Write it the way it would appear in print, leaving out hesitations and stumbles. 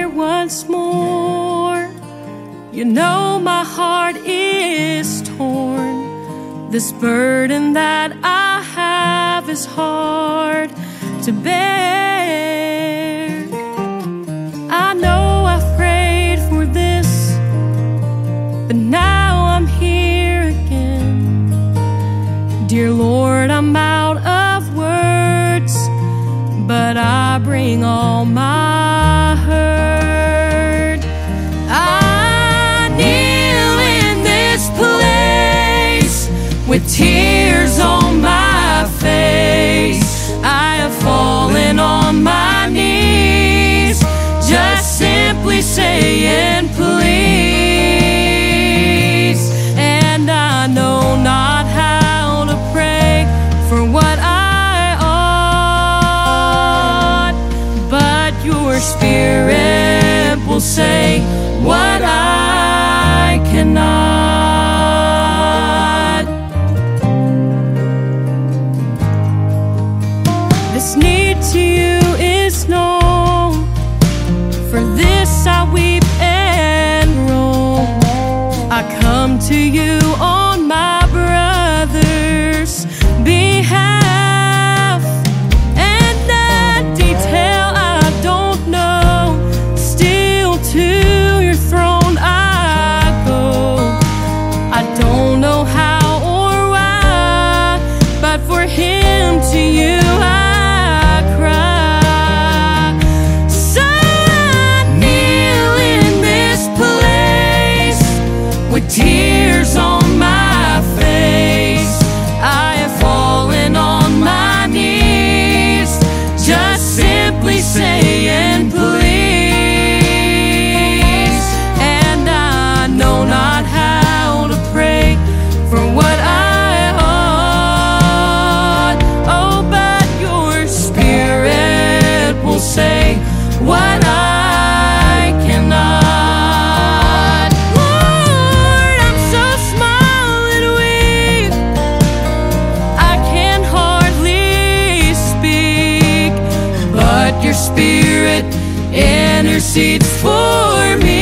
here once more. You know my heart is torn. This burden that I have is hard to bear. I know I've prayed for this, but now I'm here again. Dear Lord, I'm out of words, but I bring all my hurt. I kneel in this place with tears on my face. I have fallen on my knees, just simply saying please. And I know not how to pray for what I ought, but your Spirit will say what I cannot. This need to you is known. For this I weep and roam. I come to you on my brother's behalf, and that detail I don't know. Still to your throne I go. I don't know how or why, but for him to you I cry. So I kneel in this place with tears on my face. I have fallen on my knees, just simply saying please. And I know not how to pray for what I ought. Oh, but your Spirit will say what I cannot. Lord, I'm so small and weak, I can hardly speak, but your Spirit intercedes for me.